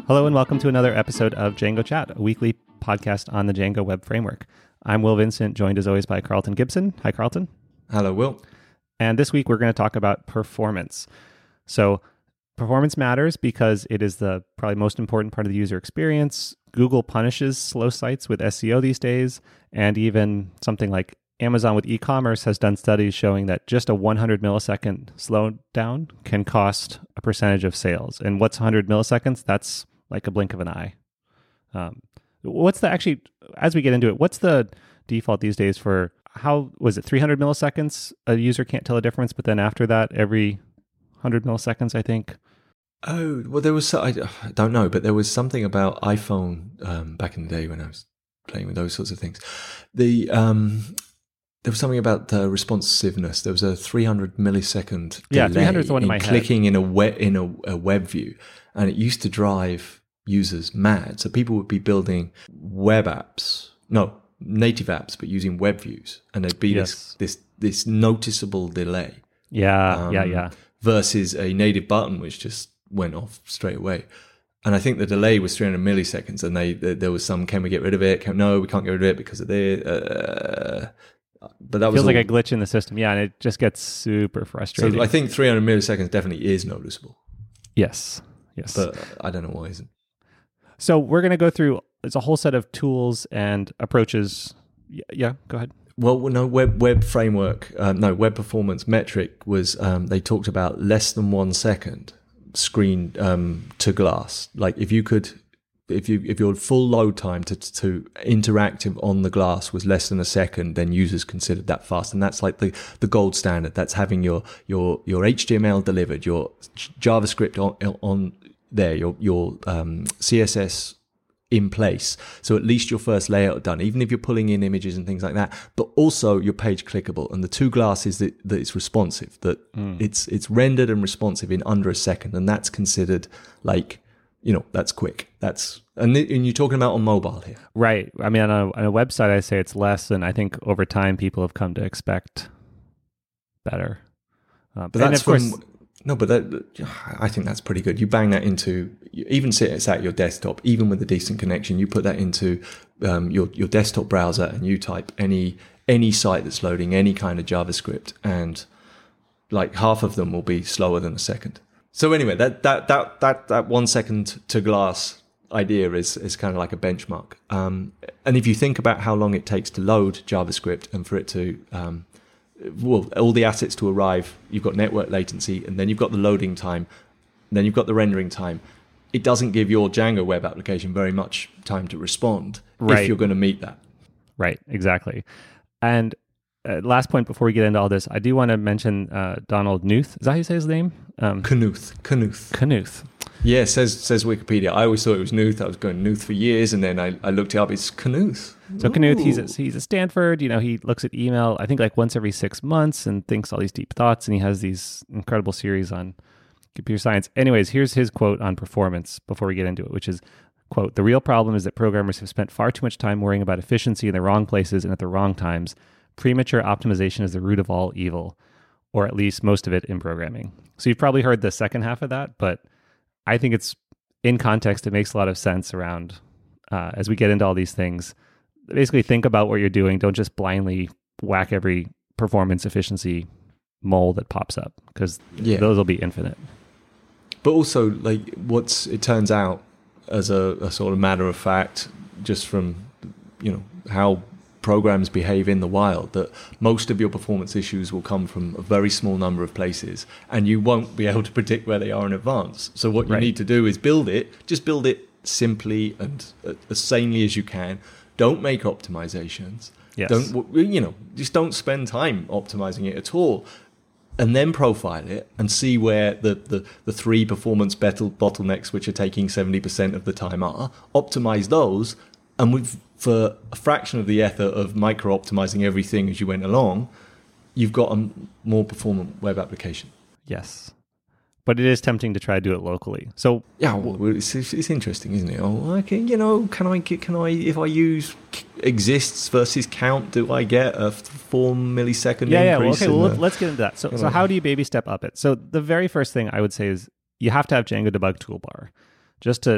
Hello and welcome to another episode of Django Chat, a weekly podcast on the Django Web Framework. I'm Will Vincent, joined as always by Carlton Gibson. Hi, Carlton. Hello, Will. And this week we're going to talk about performance. So performance matters because it is the probably most important part of the user experience. Google punishes slow sites with SEO these days, and even something like Amazon with e-commerce has done studies showing that just a 100 millisecond slowdown can cost a percentage of sales. And what's 100 milliseconds? That's like a blink of an eye. As we get into it, what's the default these days for how was it 300 milliseconds? A user can't tell a difference, but then after that, every 100 milliseconds, I think. Oh, well, there was, I don't know, but there was something about iPhone back in the day when I was playing with those sorts of things. There was something about responsiveness. There was a 300 millisecond delay 300 is the one in my head. Clicking in a web view, and it used to drive users mad. So people would be building native apps, but using web views, and there'd be this noticeable delay. Yeah. Versus a native button which just went off straight away. And I think the delay was 300 milliseconds, and there was some, can we get rid of it? No, we can't get rid of it because of this. But that feels like a glitch in the system. Yeah, and it just gets super frustrating. So I think 300 milliseconds definitely is noticeable. Yes. But I don't know why it isn't. So we're going to go through, it's a whole set of tools and approaches. Yeah, go ahead. Well, no, web framework, web performance metric was, they talked about less than 1 second screen to glass. Like if your full load time to interactive on the glass was less than a second, then users considered that fast. And that's like the gold standard. That's having your HTML delivered, your JavaScript on there, your CSS in place. So at least your first layout done, even if you're pulling in images and things like that, but also your page clickable. And the two glasses that it's responsive, that it's rendered and responsive in under a second. And that's considered like, that's quick. And you're talking about on mobile here. Right. I mean, on a website, I say it's less, and I think over time people have come to expect better. But that's of course. I think that's pretty good. You bang that into, even say it's at your desktop, even with a decent connection, you put that into your desktop browser and you type any site that's loading any kind of JavaScript, and like half of them will be slower than a second. So anyway, that 1 second to glass idea is kind of like a benchmark. And if you think about how long it takes to load JavaScript and for it to all the assets to arrive, you've got network latency, and then you've got the loading time, and then you've got the rendering time. It doesn't give your Django web application very much time to respond if you're going to meet that. Right, exactly. And last point before we get into all this, I do want to mention Donald Knuth. Is that how you say his name? Knuth. Yeah, says Wikipedia. I always thought it was Knuth. I was going Knuth for years, and then I looked it up. It's Knuth. So Knuth, he's at Stanford. He looks at email, I think like once every 6 months, and thinks all these deep thoughts, and he has these incredible series on computer science. Anyways, here's his quote on performance before we get into it, which is, quote, "The real problem is that programmers have spent far too much time worrying about efficiency in the wrong places and at the wrong times. Premature optimization is the root of all evil, or at least most of it in programming." So you've probably heard the second half of that, but I think it's in context, it makes a lot of sense around as we get into all these things. Basically, think about what you're doing. Don't just blindly whack every performance efficiency mole that pops up, because those will be infinite. But also, like, it turns out as a sort of matter of fact, just from how programs behave in the wild, that most of your performance issues will come from a very small number of places, and you won't be able to predict where they are in advance. So what you need to do is build it simply and as sanely as you can. Don't make optimizations. Yes. Just don't spend time optimizing it at all. And then profile it and see where the three performance bottlenecks, which are taking 70% of the time, are. Optimize those, and for a fraction of the effort of micro-optimizing everything as you went along, you've got a more performant web application. Yes. But it is tempting to try to do it locally. So yeah, well, it's interesting, isn't it? Oh, okay, can I if I use exists versus count, do I get a 4 millisecond increase? Let's get into that. So how do you baby step up it? So the very first thing I would say is you have to have Django debug toolbar, just to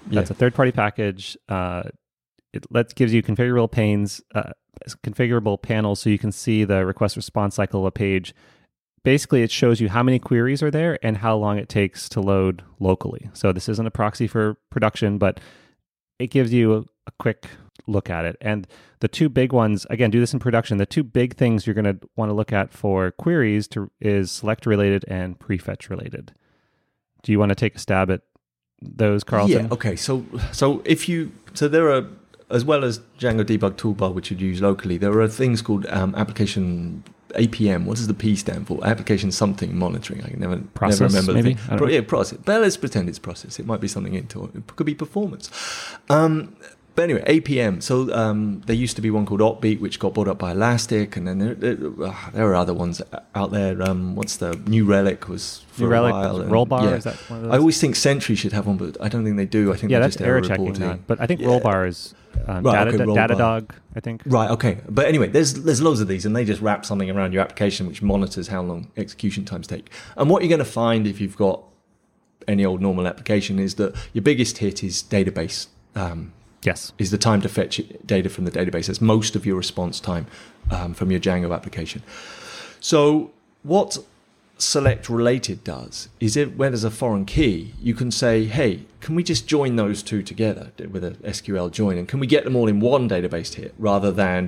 That's a third-party package. Gives you configurable configurable panels, so you can see the request response cycle of a page. Basically, it shows you how many queries are there and how long it takes to load locally. So this isn't a proxy for production, but it gives you a quick look at it. And the two big ones, again, do this in production. The two big things you're going to want to look at for queries is select related and prefetch related. Do you want to take a stab at those, Carlton? Yeah. Okay. So there are, as well as Django Debug Toolbar, which you'd use locally, there are things called application APM. What does the P stand for? Application something monitoring. I can never remember maybe? the thing. Yeah, process. But let's pretend it's process. It might be something into it. It could be performance. But anyway, APM. So there used to be one called Opbeat, which got bought up by Elastic, and then there are other ones out there. What's the New Relic was for New a Relic, while. Rollbar, yeah. is that one of those? I always think Sentry should have one, but I don't think they do. I think that's just error checking reporting. that. But I think Rollbar is Right, okay, Rollbar. Datadog, I think. Right, okay. But anyway, there's loads of these, and they just wrap something around your application which monitors how long execution times take. And what you're going to find if you've got any old normal application is that your biggest hit is database. Yes. Is the time to fetch data from the database. That's most of your response time from your Django application. So what select related does is where there's a foreign key, you can say, hey, can we just join those two together with a SQL join, and can we get them all in one database hit rather than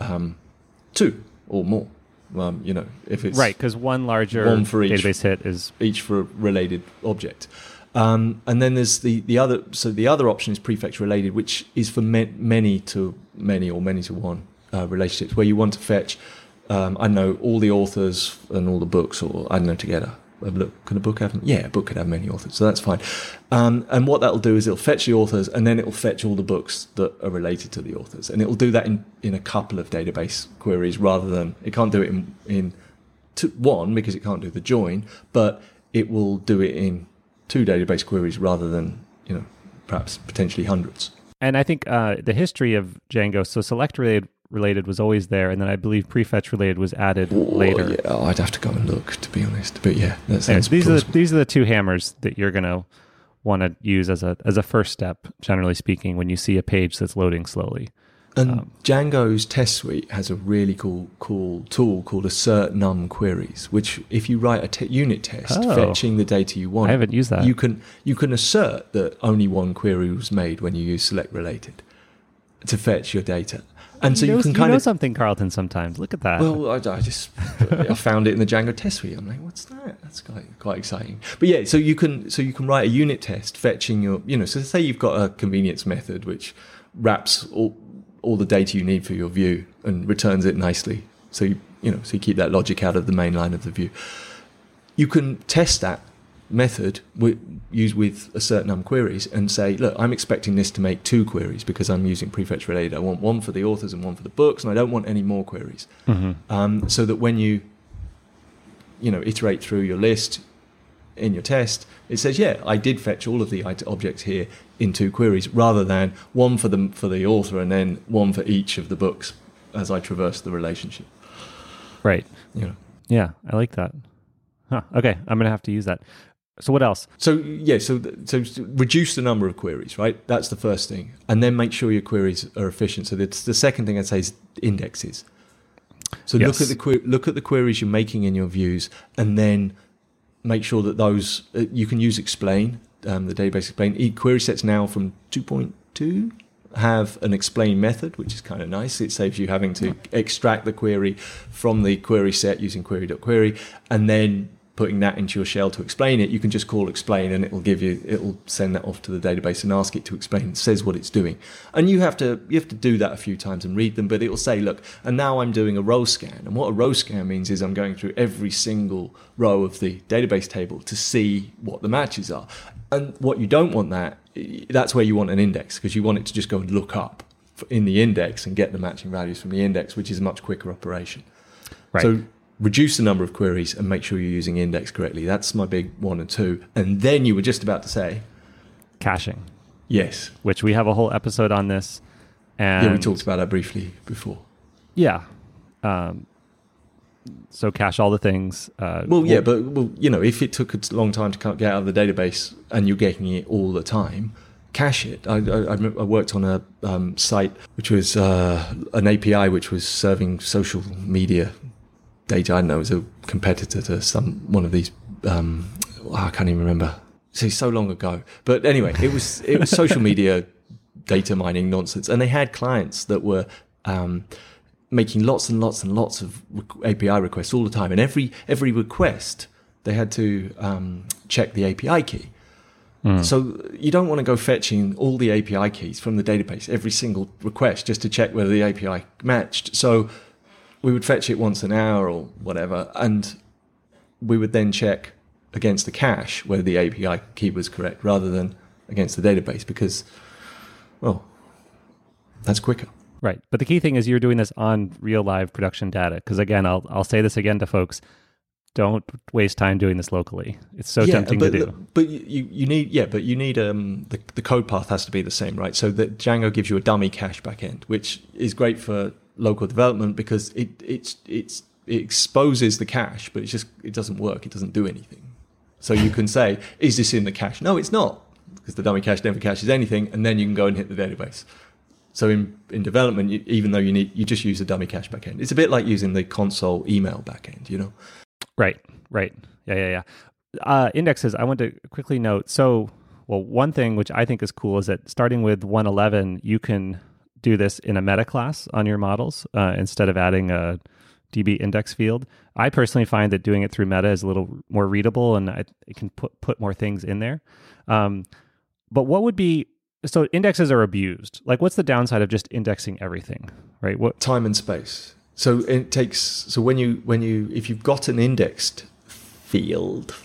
two or more? If it's right, because one larger one for each, database hit is each for a related object. And then there's the other. So the other option is prefetch related, which is for many to many or many to one relationships, where you want to fetch, I don't know, all the authors and all the books, or I don't know, together. Can a book have? Yeah, a book could have many authors, so that's fine. And what that'll do is it'll fetch the authors, and then it'll fetch all the books that are related to the authors, and it'll do that in a couple of database queries rather than it can't do it in one because it can't do the join, but it will do it in two database queries rather than perhaps potentially hundreds. And I think the history of Django, so select related was always there, and then I believe prefetch related was added later. Yeah, I'd have to go and look, to be honest. But yeah, that Anyways, sounds these are the two hammers that you're going to want to use as a first step, generally speaking, when you see a page that's loading slowly. And Django's test suite has a really cool tool called assert num queries, which if you write a unit test fetching the data you want, I haven't used that. You can assert that only one query was made when you use select related to fetch your data. And so you can kind of something, Carlton. Sometimes look at that. Well, I found it in the Django test suite. I'm like, what's that? That's quite exciting. But yeah, so you can write a unit test fetching your so say you've got a convenience method which wraps all the data you need for your view and returns it nicely. So you keep that logic out of the main line of the view. You can test that method with assert num queries and say, look, I'm expecting this to make two queries because I'm using prefetch related. I want one for the authors and one for the books, and I don't want any more queries. Mm-hmm. So that when you iterate through your list in your test, it says, yeah, I did fetch all of the objects here in two queries rather than one for the author and then one for each of the books as I traverse the relationship. Right. Yeah, I like that. Huh. Okay, I'm going to have to use that. So what else? So reduce the number of queries, right? That's the first thing. And then make sure your queries are efficient. So that's the second thing I'd say is indexes. So yes. look at the queries you're making in your views, and then make sure that those you can use explain, the database explain. Query sets now from 2.2 have an explain method, which is kind of nice. It saves you having to extract the query from the query set using query.query, and then putting that into your shell to explain it. You can just call explain, and it'll send that off to the database and ask it to explain. It says what it's doing, and you have to do that a few times and read them. But it will say, look, and now I'm doing a row scan, and what a row scan means is I'm going through every single row of the database table to see what the matches are. And what you don't want that's where you want an index, because you want it to just go and look up in the index and get the matching values from the index, which is a much quicker operation. Right. So reduce the number of queries and make sure you're using index correctly. That's my big 1 and 2. And then you were just about to say caching. Yes. Which we have a whole episode on this. And we talked about that briefly before. Yeah. So cache all the things. But if it took a long time to get out of the database and you're getting it all the time, cache it. I worked on a site which was an API which was serving social media data. I don't know, it was a competitor to one of these. I can't even remember. It's so long ago. But anyway, it was social media data mining nonsense, and they had clients that were making lots and lots and lots of API requests all the time, and every request they had to check the API key. So you don't want to go fetching all the API keys from the database every single request just to check whether the API matched. So we would fetch it once an hour or whatever, and we would then check against the cache whether the API key was correct rather than against the database, because, well, that's quicker. Right. But the key thing is you're doing this on real live production data. Because again, I'll say this again to folks. Don't waste time doing this locally. It's so tempting to do. But you need the code path has to be the same, right? So that Django gives you a dummy cache backend, which is great for local development because it exposes the cache, but it doesn't work. It doesn't do anything. So you can say, is this in the cache? No, it's not, because the dummy cache never caches anything, and then you can go and hit the database. So in development, even though you just use a dummy cache backend. It's a bit like using the console email backend, you know? Right. Yeah. Indexes, I want to quickly note. So, one thing which I think is cool is that starting with 1.11, you can do this in a meta class on your models instead of adding a DB index field. I personally find that doing it through meta is a little more readable, and it can put more things in there. But what would be... So indexes are abused. Like, what's the downside of just indexing everything, right? What time and space. So it takes. So when you if you've got an indexed field,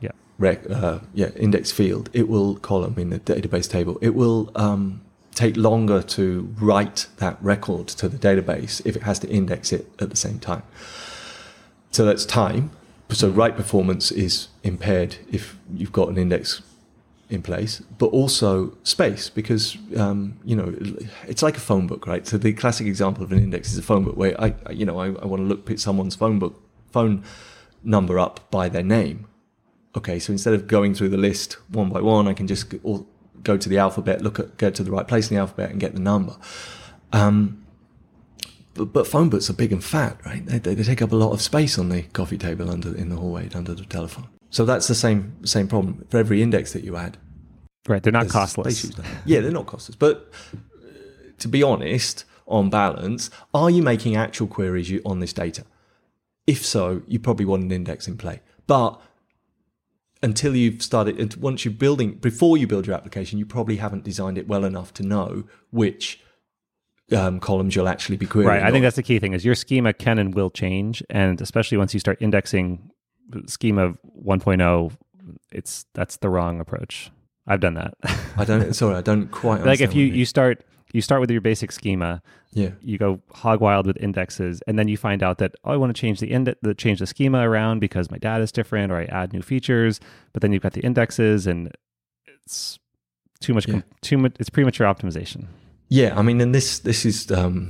index field, it will column in the database table. It will take longer to write that record to the database if it has to index it at the same time. So that's time. So write performance is impaired if you've got an index in place, but also space, because it's like a phone book, right? So the classic example of an index is a phone book where I want to pick someone's phone number up by their name. Okay, so instead of going through the list one by one, I can just go to the alphabet, go to the right place in the alphabet, and get the number. But phone books are big and fat, right? They take up a lot of space on the coffee table in the hallway under the telephone. So that's the same problem for every index that you add. Right, they're not costless. Yeah, they're not costless. But to be honest, on balance, are you making actual queries on this data? If so, you probably want an index in play. But until you've started, before you build your application, you probably haven't designed it well enough to know which columns you'll actually be querying. Right, I think that's the key thing is your schema can and will change, and especially once you start indexing schema 1.0, that's the wrong approach. I've done that. I don't quite understand. Like if you start with your basic schema, yeah, you go hog wild with indexes, and then you find out that I want to change change the schema around because my data is different, or I add new features. But then you've got the indexes, and it's too much. It's premature optimization. Yeah, I mean, and this is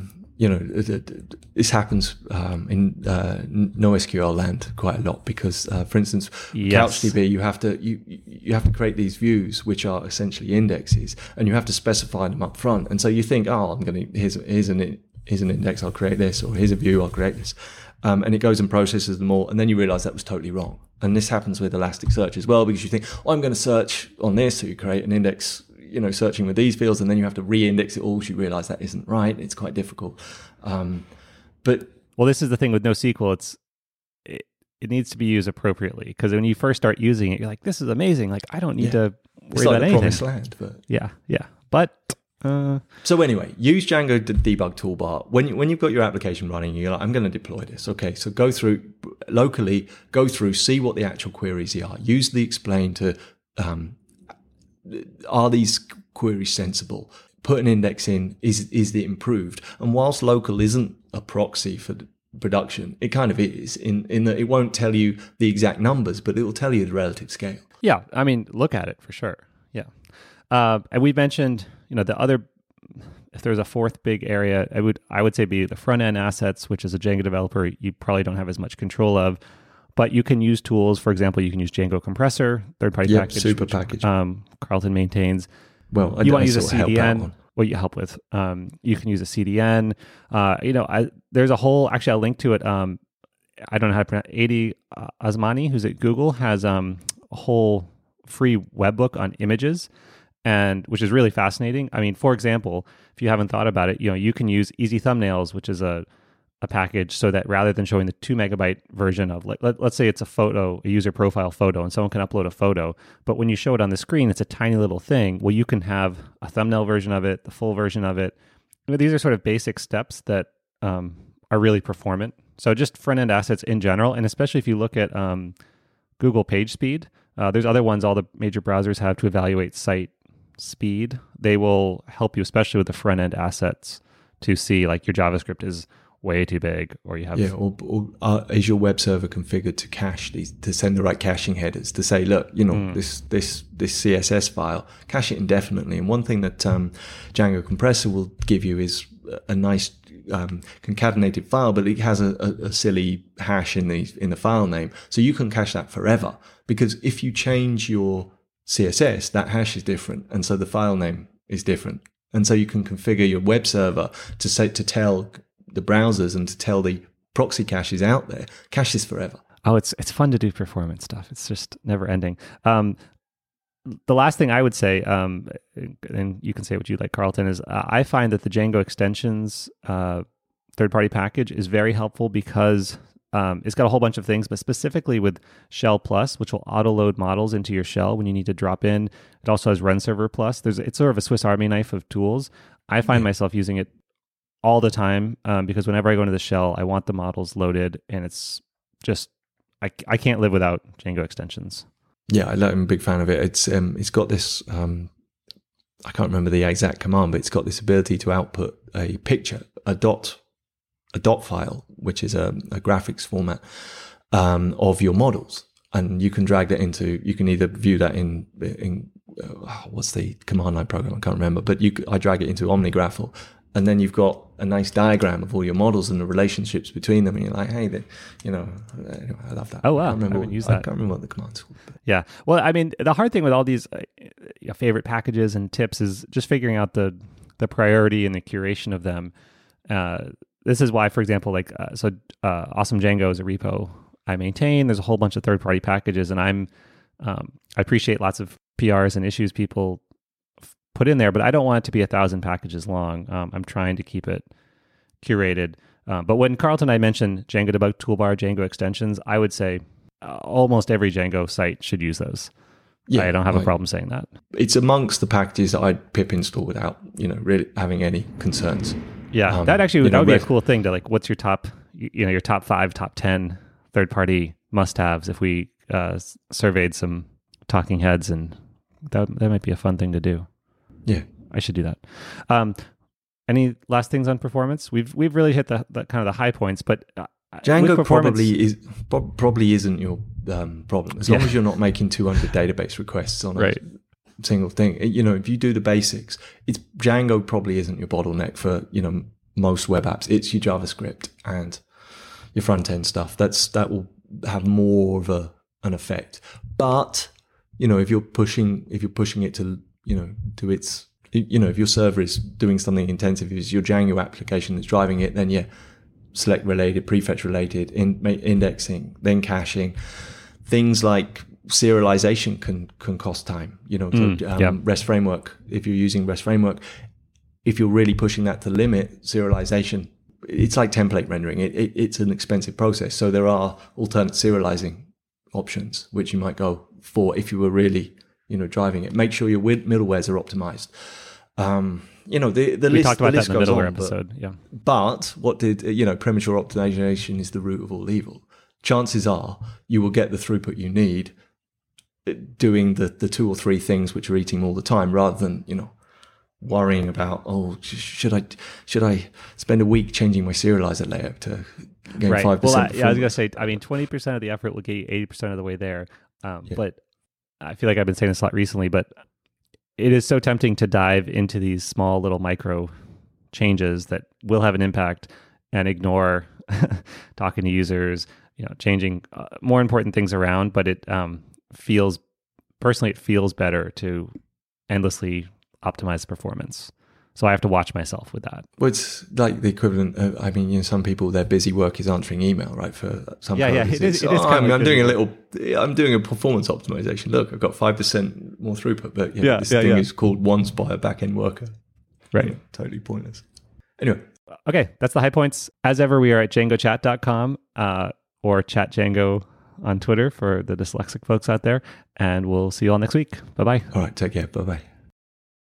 this happens in NoSQL land quite a lot because, for instance, CouchDB, you have to create these views which are essentially indexes, and you have to specify them up front. And so you think, here's an index, I'll create this, or here's a view, I'll create this, and it goes and processes them all, and then you realize that was totally wrong. And this happens with Elasticsearch as well, because you think, I'm going to search on this, so you create an index, searching with these fields, and then you have to re-index it all, so you realize that isn't right. It's quite difficult. But this is the thing with NoSQL. It needs to be used appropriately, because when you first start using it, you're like, this is amazing. Like, I don't need to worry about anything. Promised land, but yeah. But so anyway, use Django debug toolbar when you've got your application running. You're like, I'm going to deploy this. Okay, so go through, see what the actual queries are. Use the explain to. Are these queries sensible? Put an index in. Is it improved? And whilst local isn't a proxy for production, it kind of is in that it won't tell you the exact numbers, but it will tell you the relative scale. Yeah, I mean, look at it for sure. Yeah, and we mentioned, the other. If there's a fourth big area, I would say be the front end assets, which as a Django developer you probably don't have as much control of. But you can use tools. For example, you can use Django Compressor, third-party package, super package. Carlton maintains. Well, you want to use a sort of help out CDN. on. What you help with, you can use a CDN. There's a whole. Actually, I'll link to it. I don't know how to pronounce. Adi Osmani, who's at Google, has a whole free webbook on images, and which is really fascinating. I mean, for example, if you haven't thought about it, you can use Easy Thumbnails, which is a package, so that rather than showing the 2 megabyte version of, let's say it's a photo, a user profile photo, and someone can upload a photo, but when you show it on the screen, it's a tiny little thing. Well, you can have a thumbnail version of it, the full version of it. These are sort of basic steps that are really performant. So just front end assets in general, and especially if you look at Google Page Speed, there's other ones all the major browsers have to evaluate site speed. They will help you, especially with the front end assets, to see like your JavaScript is way too big, or you have or is your web server configured to cache these, to send the right caching headers, to say, look, this CSS file, cache it indefinitely. And one thing that Django Compressor will give you is a nice concatenated file, but it has a silly hash in the file name, so you can cache that forever. Because if you change your CSS, that hash is different, and so the file name is different, and so you can configure your web server to tell the browsers and to tell the proxy caches out there, cache this forever. Oh, it's fun to do performance stuff. It's just never ending. The last thing I would say, and you can say what you like, Carlton, is I find that the Django extensions third-party package is very helpful because it's got a whole bunch of things, but specifically with Shell Plus, which will auto-load models into your shell when you need to drop in. It also has Run Server Plus. It's sort of a Swiss Army knife of tools. I find myself using it all the time because whenever I go into the shell, I want the models loaded, and it's just I can't live without Django extensions. Yeah, I'm a big fan of it. It's got this I can't remember the exact command, but it's got this ability to output a picture, a dot file, which is a graphics format of your models, and you can drag that into. You can either view that in what's the command line program? I can't remember, but I drag it into OmniGraffle. And then you've got a nice diagram of all your models and the relationships between them. And you're like, hey, anyway, I love that. Oh, wow. I can't remember what the command's called. Yeah. Well, I mean, the hard thing with all these favorite packages and tips is just figuring out the priority and the curation of them. This is why, for example, Awesome Django is a repo I maintain. There's a whole bunch of third-party packages, and I appreciate lots of PRs and issues people put in there, but I don't want it to be 1,000 packages long. I'm trying to keep it curated. But when Carlton and I mentioned Django Debug Toolbar, Django extensions, I would say almost every Django site should use those. Yeah, I don't have a problem saying that. It's amongst the packages that I'd pip install without, really having any concerns. Yeah, that actually that would be a cool thing to what's your top, your top 5, top 10 third-party must-haves if we surveyed some talking heads, and that might be a fun thing to do. Yeah, I should do that. Any last things on performance? We've really hit the kind of the high points, but Django probably isn't your problem as long as you're not making 200 database requests on a single thing. If you do the basics, Django probably isn't your bottleneck for most web apps. It's your JavaScript and your front end stuff. That will have more of an effect. But if you're pushing it to to its, if your server is doing something intensive, if it's your Django application that's driving it, then select related, prefetch related, indexing, then caching. Things like serialization can cost time. REST framework. If you're using REST framework, if you're really pushing that to limit serialization, it's like template rendering. It's an expensive process. So there are alternate serializing options which you might go for if you were really driving it. Make sure your middlewares are optimized. We talked about that in the middleware episode. But what did premature optimization is the root of all evil. Chances are you will get the throughput you need doing the 2 or 3 things which are eating all the time, rather than worrying about, should I spend a week changing my serializer layout to gain 5%? Well, I was gonna say, 20% of the effort will get you 80% of the way there. But I feel like I've been saying this a lot recently, but it is so tempting to dive into these small little micro changes that will have an impact and ignore talking to users, changing more important things around. But it feels better to endlessly optimize performance. So I have to watch myself with that. Well, it's like the equivalent of, I mean, some people, their busy work is answering email, right? For some it is I'm doing a performance optimization. Look, I've got 5% more throughput, but this thing is called once by a back-end worker. Right. Totally pointless. Anyway. Okay, that's the high points. As ever, we are at djangochat.com or chat Django on Twitter for the dyslexic folks out there. And we'll see you all next week. Bye-bye. All right, take care. Bye-bye.